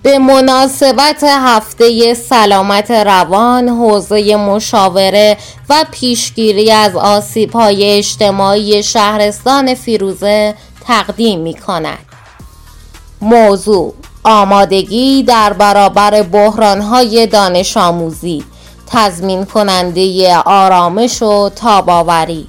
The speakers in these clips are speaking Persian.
به مناسبت هفته سلامت روان، حوزه مشاوره و پیشگیری از آسیب‌های اجتماعی شهرستان فیروزه تقدیم می‌کند. موضوع: آمادگی در برابر بحران‌های دانش آموزی، تضمین کننده آرامش و تاب‌آوری.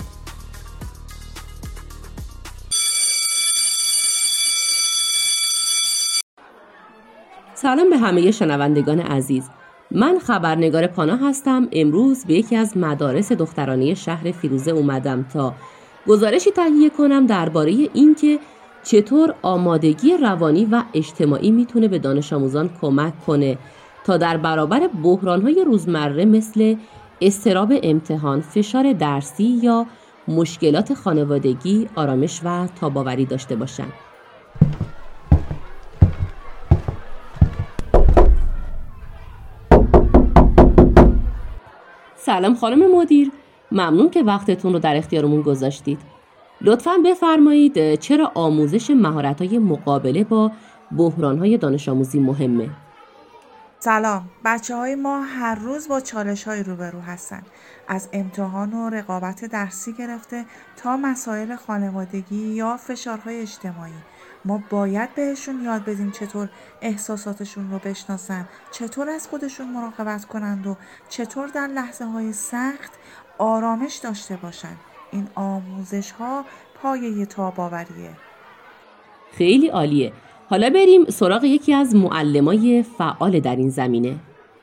سلام به همه شنوندگان عزیز. من خبرنگار پانا هستم. امروز به یکی از مدارس دخترانه شهر فیروزه اومدم تا گزارشی تهیه کنم درباره اینکه چطور آمادگی روانی و اجتماعی میتونه به دانش آموزان کمک کنه تا در برابر بحران‌های روزمره مثل اضطراب امتحان، فشار درسی یا مشکلات خانوادگی آرامش و تاب‌آوری داشته باشن. سلام خانم مدیر، ممنون که وقتتون رو در اختیارمون گذاشتید. لطفاً بفرمایید چرا آموزش مهارت‌های مقابله با بحران‌های دانش آموزی مهمه؟ سلام، بچه‌های ما هر روز با چالش‌های روبرو هستن. از امتحان و رقابت درسی گرفته تا مسائل خانوادگی یا فشارهای اجتماعی. ما باید بهشون یاد بدیم چطور احساساتشون رو بشناسن، چطور از خودشون مراقبت کنند و چطور در لحظه‌های سخت آرامش داشته باشن. این آموزش‌ها پایه تاب‌آوریه. خیلی عالیه. حالا بریم سراغ یکی از معلمای فعال در این زمینه.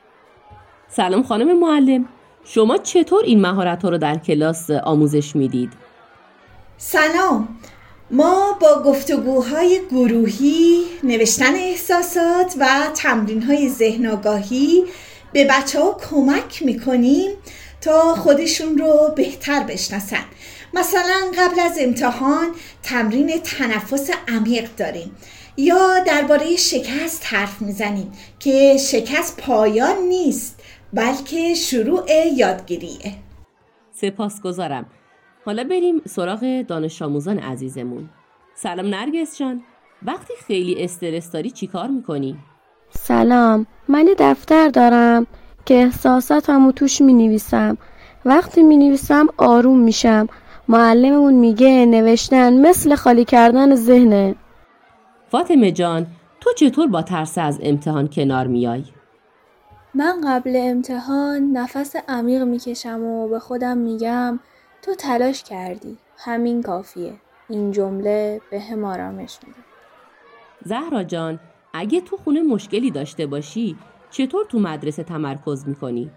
سلام خانم معلم، شما چطور این مهارت‌ها رو در کلاس آموزش میدید؟ سلام، ما با گفتگوهای گروهی، نوشتن احساسات و تمرین‌های ذهن آگاهی به بچه‌ها کمک می‌کنیم تا خودشون رو بهتر بشناسن. مثلا قبل از امتحان تمرین تنفس عمیق داریم یا درباره شکست حرف میزنیم که شکست پایان نیست بلکه شروع یادگیریه. سپاسگزارم. حالا بریم سراغ دانش آموزان عزیزمون. سلام نرگس جان، وقتی خیلی استرس داری چی کار میکنی؟ سلام، من یه دفتر دارم که احساساتمو توش مینویسم. وقتی مینویسم آروم میشم. معلممون میگه نوشتن مثل خالی کردن ذهنه. فاطمه جان، تو چطور با ترس از امتحان کنار میای؟ من قبل امتحان نفس عمیق میکشم و به خودم میگم تو تلاش کردی، همین کافیه. این جمله به هم آرامش میده. زهرا جان، اگه تو خونه مشکلی داشته باشی چطور تو مدرسه تمرکز میکنی؟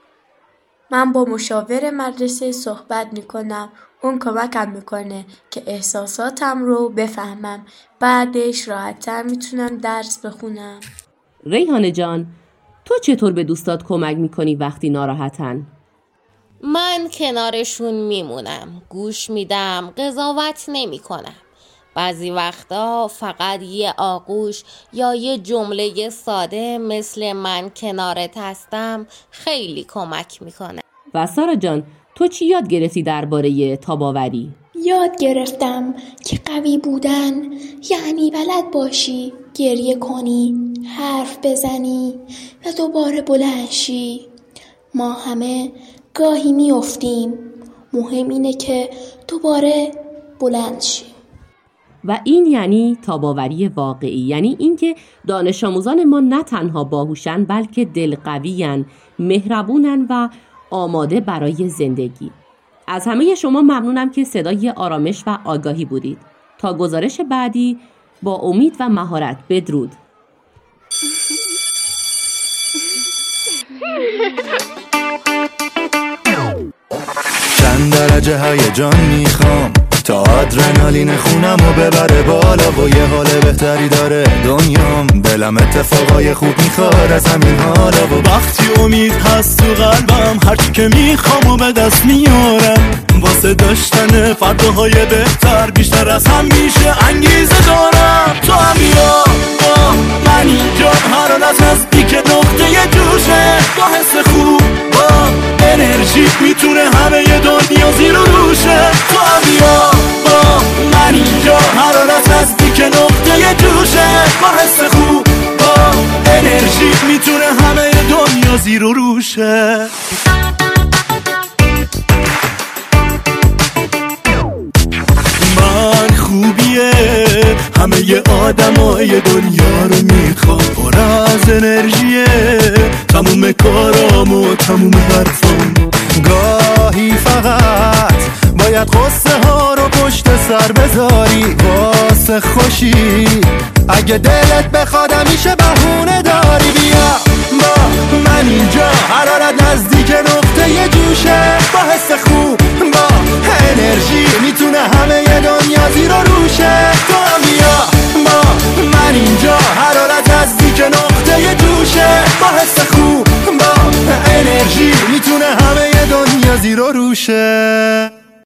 من با مشاور مدرسه صحبت میکنم. اون کمکم میکنه که احساساتم رو بفهمم. بعدش راحت‌تر میتونم درس بخونم. ریحانه جان، تو چطور به دوستات کمک میکنی وقتی ناراحتن؟ من کنارشون میمونم، گوش میدم، قضاوت نمی کنم. بعضی وقتا فقط یه آغوش یا یه جمله ساده مثل من کنارت هستم خیلی کمک میکنه. و سارا جان، تو چی یاد گرفتی درباره تاب‌آوری؟ یاد گرفتم که قوی بودن یعنی بلد باشی گریه کنی، حرف بزنی و دوباره بلند شی. ما همه گاهی میافتیم، مهم اینه که دوباره بلند شی. و این یعنی تاب‌آوری واقعی، یعنی اینکه دانش آموزان ما نه تنها باهوشن بلکه دلقوی‌اند، مهربونن و آماده برای زندگی. از همه شما ممنونم که صدای آرامش و آگاهی بودید. تا گزارش بعدی با امید و مهارت، بدرود. چند درجه هیجان میخوام تا آدرنالین خونمو ببره بالا و یه حال بهتری داره دنیام. دلم اتفاقای خوب میخواد از همین حالا و وقتی امید هست تو قلبم هرچی که میخوام و به دست میارم. واسه داشتن فرداهای بهتر بیشتر از هم میشه انگیزه دارم. تو هم بیا با من اینجا، هر حال از نزدیک نقطه جوشه، با حس خوب با انرژی میتونه همه دنیا زیر و روشه. تو هم بیا با من اینجا، هر حال از نزدیک نقطه جوشه، با حس خوب با زیر و روشه. من خوبیه همه ی آدمای دنیا رو میخوام، پر از انرژیه تموم کارام و تموم حرفام. گاهی فقط باید قصه ها رو پشت سر بذاری واسه خوشی، اگه دلت بخواد همیشه بهونه داری. بیا با من اینجا، حرارت نزدیک نقطه ی جوشه، با حس